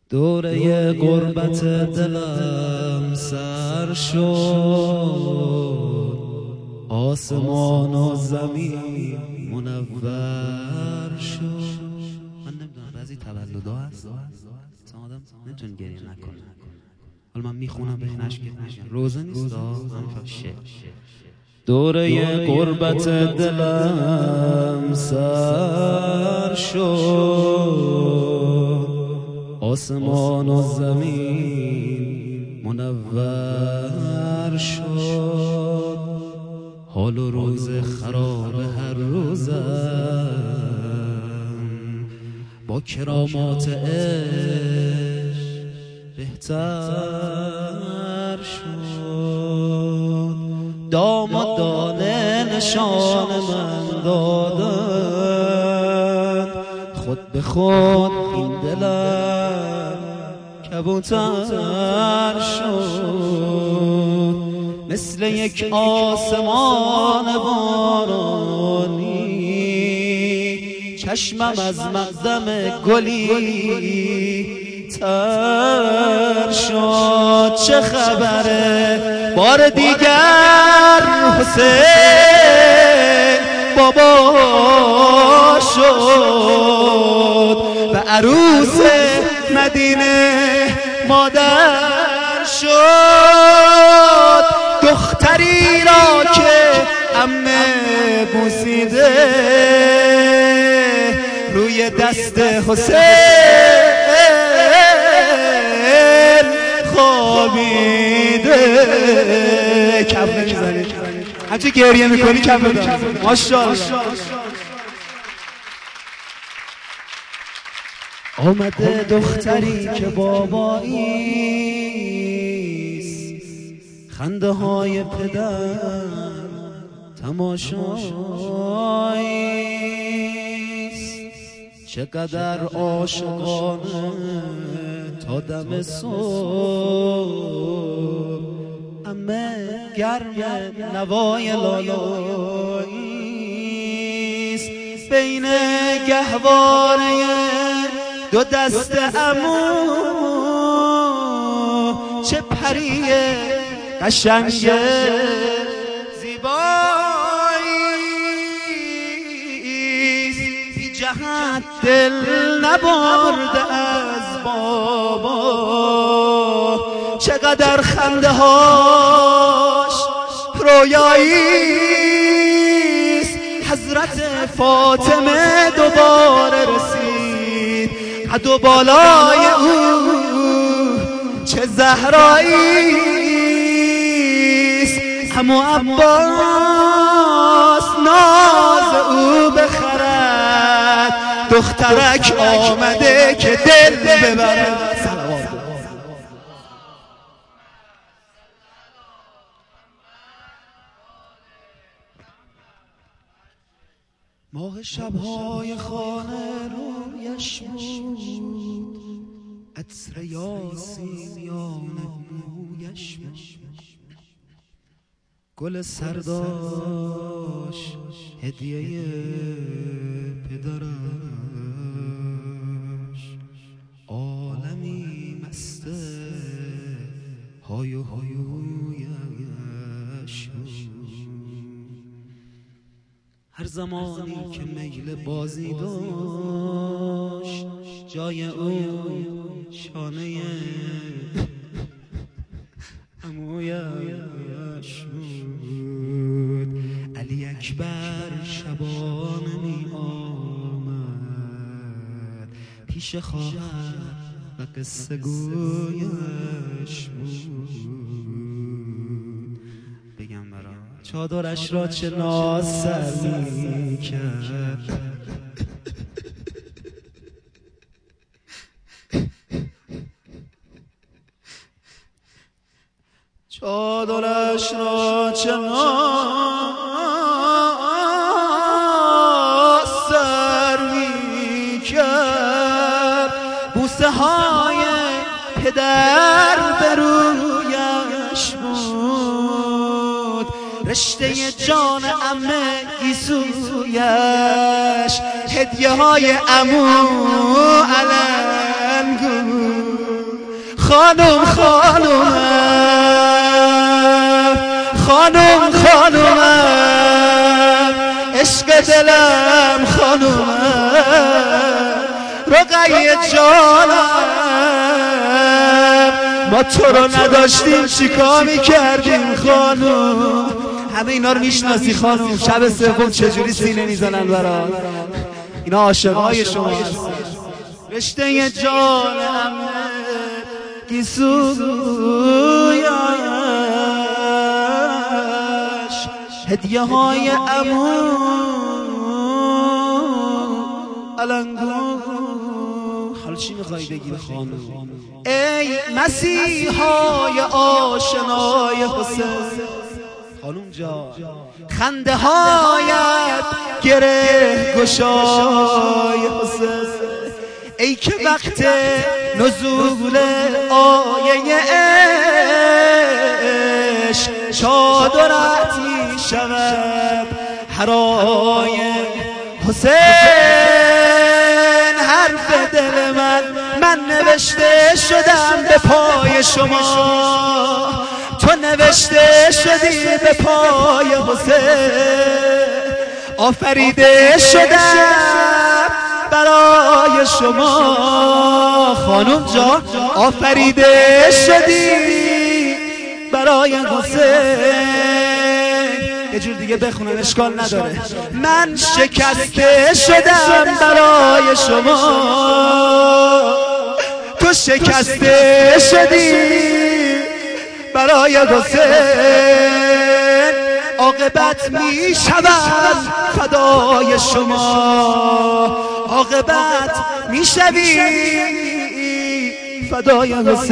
دوره غربت دلم سر شد، آسمان و زمین منور شد. من نمیدونم بعضی تولدا هست آدم نمیتونه گریه نکنه. حالا من میخونم به این اشک روزه نیست دوره غربت دلم سر شد، آسمان و زمین منور شد. حال و روز خراب هر روزم با کرامات عشق بهتر شد. دامادانه نشان من دادن، خود به خود این دلم کبوتر شد. مثل یک آسمان بارانی چشمم از مقدم گلی تر شد. چه خبره بار دیگر حسین بابا شد و عروس مدینه مادر شد. دختری را که عمه بوسیده روی دست حسین خوابیده. کف نمیزنی همچه گریه میکنی کف بدن. ماشاءالله. آمده دختری که باباییست، خنده های پدر تماشاییست. چقدر عاشقانه تا دم صبح عمه گرم نوای لالاییست. بین گهواره دو دست عمو چه پری قشنگ زیباییست. بی جهت دل نبرده از بابا، چقدر خنده هاش رویاییست. حضرت فاطمه دوباره رسید، قد و بالای او چه زهراییست. عمو عباس ناز او بخرد، دخترک آمده که دل ببرد. ماه شبهای خانه رویش بود، عطر یاسمیان مویش بود. گل سرداش هدیه پدرش، عالمی مسته های و هایویش. هر زمانی که میل بازی داشت، جای او شانه عمویش بود. علی اکبر شبانه می آمد پیش خواهر و قصه گویش بود. بگم برا چادرش را چه ناسمی کرد، چادرش را چه ناسمی کرد. بوسه های پدر به رویش بود، رشته جان عمه گیسویش، هدیه های عمو علنگو خانم خانومم خانم خانومم عشق دلم خانومم رقیه جانم ما تو رو نداشتیم چیکار میکردیم خانوم همه اینا رو میشناسی خانوم شب سوم چجوری سینه میزنن برات اینا عاشقای شما هست رشته جان امنه گیسویش هدیه های امون علنگو حالا چی میخوایی بگی خانوم ای مسیحای آشنای حسین خانوم جان خنده هایت گره گشای حسین ای که وقت نزول آیه عشق چادرت می شود هر آیه حسین حرف دل من نوشته شدم به پای شما تو نوشته شدی به پای حسین آفریده شدم برای شما خانم جان آفریده شدی برای حسین یه جور دیگه بخونم اشکال نداره من شکسته شدم برای شما تو شکسته شدی برای حسین عاقبت می شود فدای شما عاقبت می شوی فدای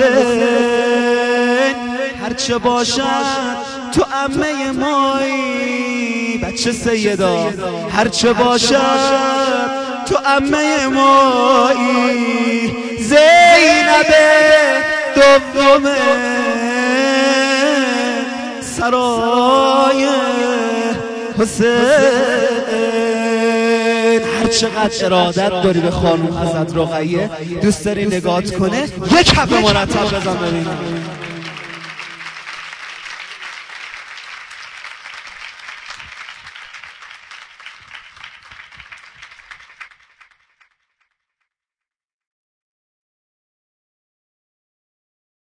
حسین هرچه باشد تو عمه مایی بچه سیدا هرچه باشد تو عمه مایی زینب دوم سرای حسین هر چقدر ارادت داری به خانوم حضرت رقیه دوست داری نگات کنه یک کف مرتب بزن ببینم